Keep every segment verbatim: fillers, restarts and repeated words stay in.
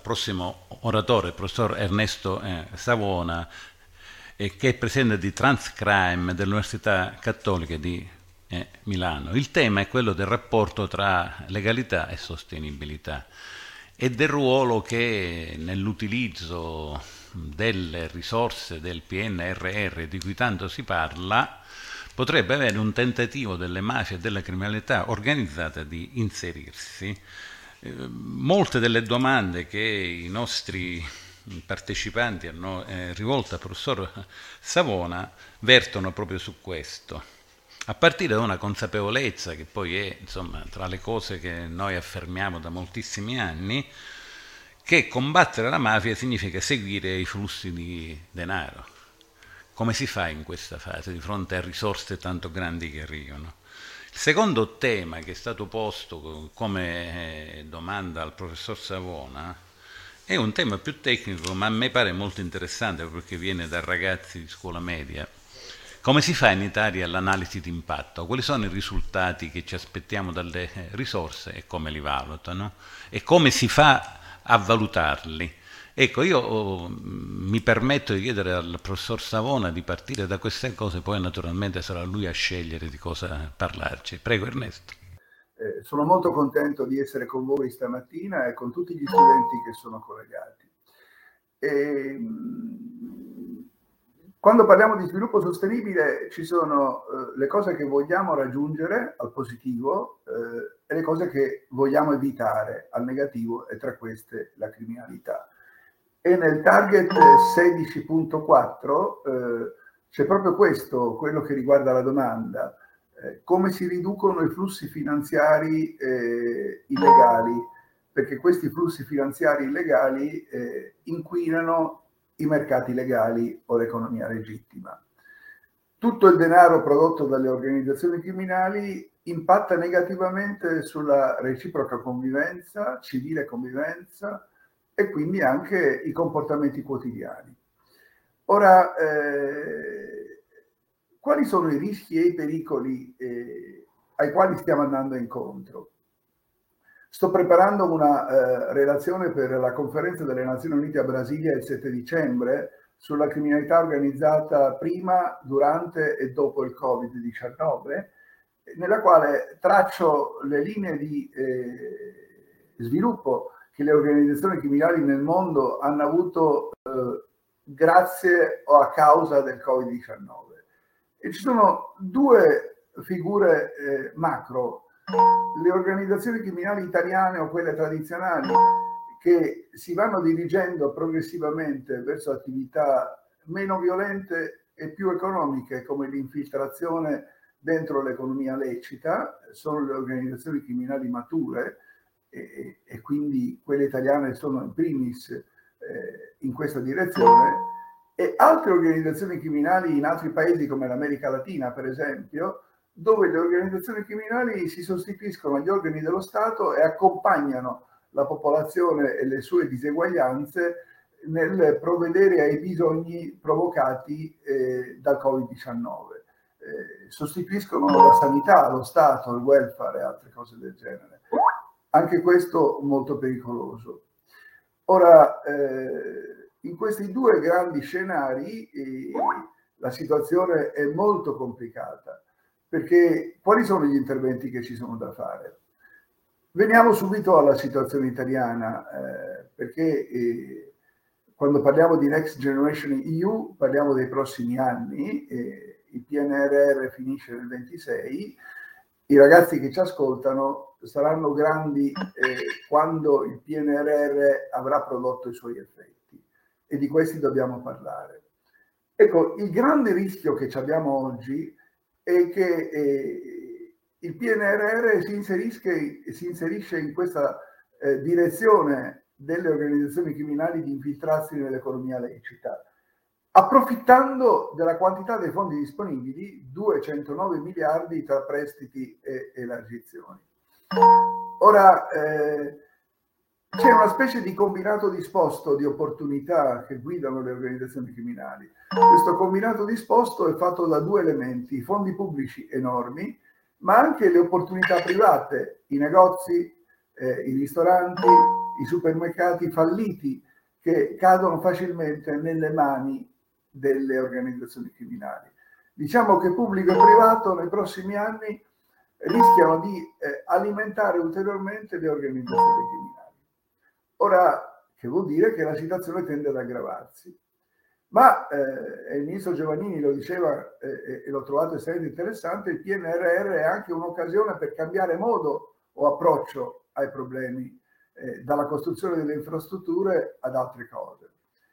prossimo oratore, il professor Ernesto eh, Savona, eh, che è presidente di Transcrime dell'Università Cattolica di eh, Milano. Il tema è quello del rapporto tra legalità e sostenibilità e del ruolo che nell'utilizzo delle risorse del P N R R di cui tanto si parla potrebbe avere un tentativo delle mafie e della criminalità organizzata di inserirsi. Eh, molte delle domande che i nostri partecipanti hanno eh, rivolto al professor Savona vertono proprio su questo, a partire da una consapevolezza che poi è, insomma, tra le cose che noi affermiamo da moltissimi anni, che combattere la mafia significa seguire i flussi di denaro. Come si fa in questa fase di fronte a risorse tanto grandi che arrivano? Il secondo tema che è stato posto come domanda al professor Savona è un tema più tecnico, ma a me pare molto interessante perché viene da ragazzi di scuola media. Come si fa in Italia l'analisi di impatto? Quali sono i risultati che ci aspettiamo dalle risorse e come li valutano? E come si fa a valutarli? Ecco, io oh, mi permetto di chiedere al professor Savona di partire da queste cose, poi naturalmente sarà lui a scegliere di cosa parlarci. Prego Ernesto. Eh, sono molto contento di essere con voi stamattina e con tutti gli studenti che sono collegati. E, quando parliamo di sviluppo sostenibile ci sono eh, le cose che vogliamo raggiungere al positivo eh, e le cose che vogliamo evitare al negativo, e tra queste la criminalità. E nel target sedici punto quattro eh, c'è proprio questo, quello che riguarda la domanda, eh, come si riducono i flussi finanziari eh, illegali, perché questi flussi finanziari illegali eh, inquinano i mercati legali o l'economia legittima. Tutto il denaro prodotto dalle organizzazioni criminali impatta negativamente sulla reciproca convivenza, civile convivenza, e quindi anche i comportamenti quotidiani. Ora, eh, quali sono i rischi e i pericoli eh, ai quali stiamo andando incontro? Sto preparando una eh, relazione per la conferenza delle Nazioni Unite a Brasilia il sette dicembre sulla criminalità organizzata prima, durante e dopo il covid diciannove, nella quale traccio le linee di eh, sviluppo che le organizzazioni criminali nel mondo hanno avuto eh, grazie o a causa del covid diciannove. E ci sono due figure eh, macro, le organizzazioni criminali italiane o quelle tradizionali, che si vanno dirigendo progressivamente verso attività meno violente e più economiche, come l'infiltrazione dentro l'economia lecita, sono le organizzazioni criminali mature, E, e quindi quelle italiane sono in primis eh, in questa direzione, e altre organizzazioni criminali in altri paesi come l'America Latina, per esempio, dove le organizzazioni criminali si sostituiscono agli organi dello Stato e accompagnano la popolazione e le sue diseguaglianze nel provvedere ai bisogni provocati eh, dal covid diciannove. Eh, sostituiscono la sanità, lo Stato, il welfare e altre cose del genere. Anche questo molto pericoloso. Ora, eh, in questi due grandi scenari eh, la situazione è molto complicata, perché quali sono gli interventi che ci sono da fare? Veniamo subito alla situazione italiana, eh, perché eh, quando parliamo di Next Generation E U parliamo dei prossimi anni, eh, il P N R R finisce nel ventisei, i ragazzi che ci ascoltano saranno grandi eh, quando il P N R R avrà prodotto i suoi effetti, e di questi dobbiamo parlare. Ecco, il grande rischio che abbiamo oggi è che eh, il P N R R si, si inserisce in questa eh, direzione delle organizzazioni criminali di infiltrarsi nell'economia lecita, approfittando della quantità dei fondi disponibili, duecentonove miliardi tra prestiti e elargizioni. Ora, eh, c'è una specie di combinato disposto di opportunità che guidano le organizzazioni criminali. Questo combinato disposto è fatto da due elementi: i fondi pubblici enormi, ma anche le opportunità private, i negozi, eh, i ristoranti, i supermercati falliti che cadono facilmente nelle mani delle organizzazioni criminali. Diciamo che pubblico e privato nei prossimi anni rischiano di eh, alimentare ulteriormente le organizzazioni criminali. Ora, che vuol dire che la situazione tende ad aggravarsi. Ma eh, il ministro Giovannini lo diceva eh, e l'ho trovato estremamente interessante, il P N R R è anche un'occasione per cambiare modo o approccio ai problemi, eh, dalla costruzione delle infrastrutture ad altre cose.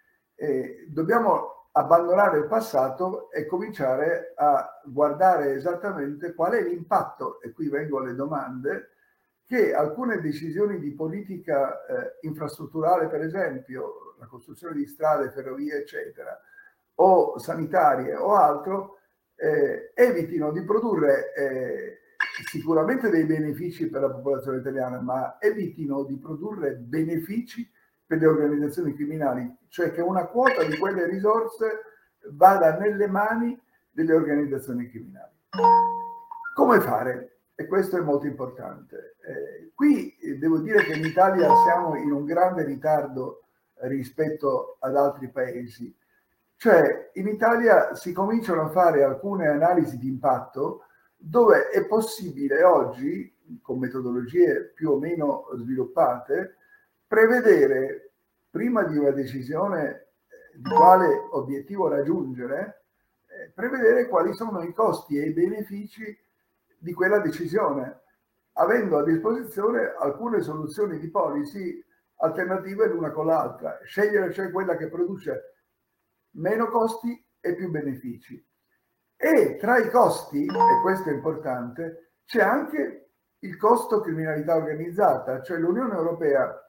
Eh, dobbiamo abbandonare il passato e cominciare a guardare esattamente qual è l'impatto, e qui vengo alle domande, che alcune decisioni di politica eh, infrastrutturale, per esempio la costruzione di strade, ferrovie, eccetera, o sanitarie o altro, eh, evitino di produrre eh, sicuramente dei benefici per la popolazione italiana, ma evitino di produrre benefici per le organizzazioni criminali, cioè che una quota di quelle risorse vada nelle mani delle organizzazioni criminali. Come fare? E questo è molto importante. Eh, qui eh, devo dire che in Italia siamo in un grande ritardo rispetto ad altri paesi. Cioè, in Italia si cominciano a fare alcune analisi di impatto dove è possibile oggi, con metodologie più o meno sviluppate, prevedere, prima di una decisione di quale obiettivo raggiungere, eh, prevedere quali sono i costi e i benefici di quella decisione, avendo a disposizione alcune soluzioni di policy alternative l'una con l'altra. Scegliere cioè quella che produce meno costi e più benefici. E tra i costi, e questo è importante, c'è anche il costo criminalità organizzata, cioè l'Unione Europea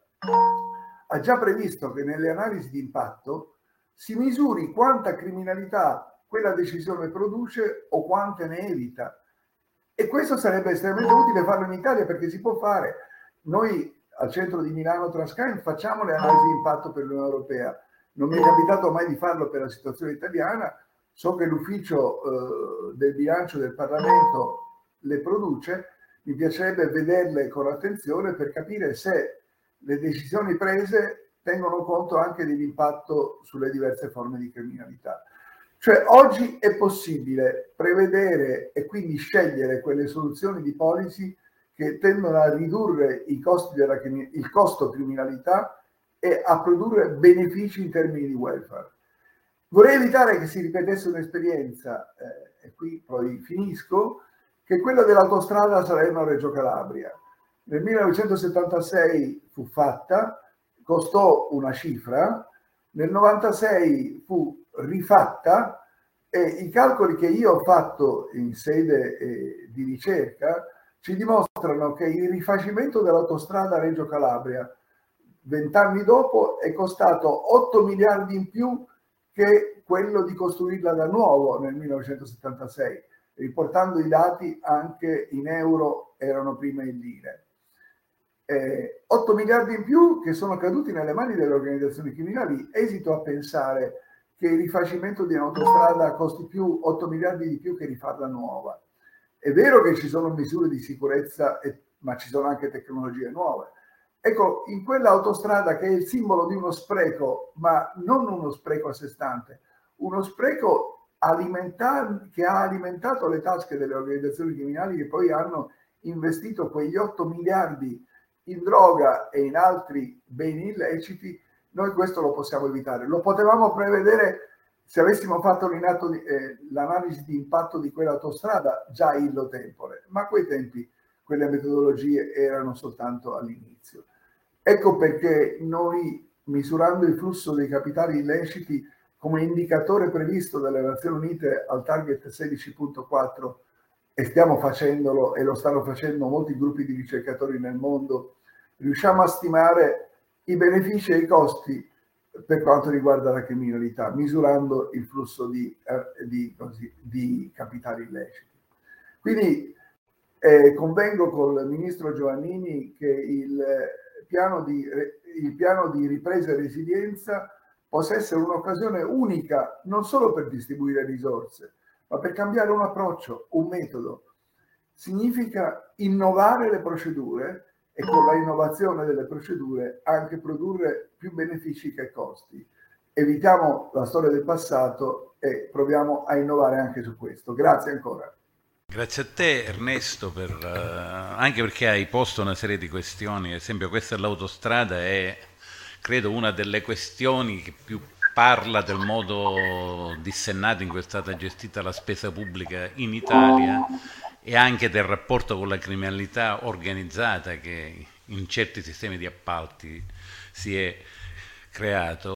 ha già previsto che nelle analisi di impatto si misuri quanta criminalità quella decisione produce o quante ne evita. E questo sarebbe estremamente utile farlo in Italia, perché si può fare. Noi al centro di Milano Transcrime facciamo le analisi di impatto per l'Unione Europea. Non mi è capitato mai di farlo per la situazione italiana. So che l'ufficio eh, del bilancio del Parlamento le produce. Mi piacerebbe vederle con attenzione per capire se le decisioni prese tengono conto anche dell'impatto sulle diverse forme di criminalità. Cioè oggi è possibile prevedere e quindi scegliere quelle soluzioni di policy che tendono a ridurre i costi della, il costo criminalità e a produrre benefici in termini di welfare. Vorrei evitare che si ripetesse un'esperienza, eh, e qui poi finisco, che è quella dell'autostrada Salerno-Reggio Calabria. Nel millenovecentosettantasei fu fatta, costò una cifra, nel novantasei fu rifatta e i calcoli che io ho fatto in sede eh, di ricerca ci dimostrano che il rifacimento dell'autostrada Reggio Calabria vent'anni dopo è costato otto miliardi in più che quello di costruirla da nuovo nel millenovecentosettantasei, riportando i dati anche in euro, erano prima in lire. Eh, otto miliardi in più che sono caduti nelle mani delle organizzazioni criminali. Esito a pensare che il rifacimento di un'autostrada costi più otto miliardi di più che rifarla nuova. È vero che ci sono misure di sicurezza, e, ma ci sono anche tecnologie nuove. Ecco, in quella autostrada che è il simbolo di uno spreco, ma non uno spreco a sé stante, uno spreco che ha alimentato le tasche delle organizzazioni criminali che poi hanno investito quegli otto miliardi in droga e in altri beni illeciti, noi questo lo possiamo evitare. Lo potevamo prevedere se avessimo fatto eh, l'analisi di impatto di quell'autostrada già illo tempore, ma a quei tempi quelle metodologie erano soltanto all'inizio. Ecco perché noi, misurando il flusso dei capitali illeciti come indicatore previsto dalle Nazioni Unite al target sedici punto quattro, e stiamo facendolo e lo stanno facendo molti gruppi di ricercatori nel mondo, riusciamo a stimare i benefici e i costi per quanto riguarda la criminalità, misurando il flusso di, eh, di, così, di capitali illeciti. Quindi eh, convengo col ministro Giovannini che il piano, di, il piano di ripresa e resilienza possa essere un'occasione unica non solo per distribuire risorse, ma per cambiare un approccio, un metodo. Significa innovare le procedure e con la innovazione delle procedure anche produrre più benefici che costi. Evitiamo la storia del passato e proviamo a innovare anche su questo. Grazie ancora. Grazie a te Ernesto, per, uh, anche perché hai posto una serie di questioni. Ad esempio questa dell'autostrada è, credo, una delle questioni che più parla del modo dissennato in cui è stata gestita la spesa pubblica in Italia e anche del rapporto con la criminalità organizzata che in certi sistemi di appalti si è creato.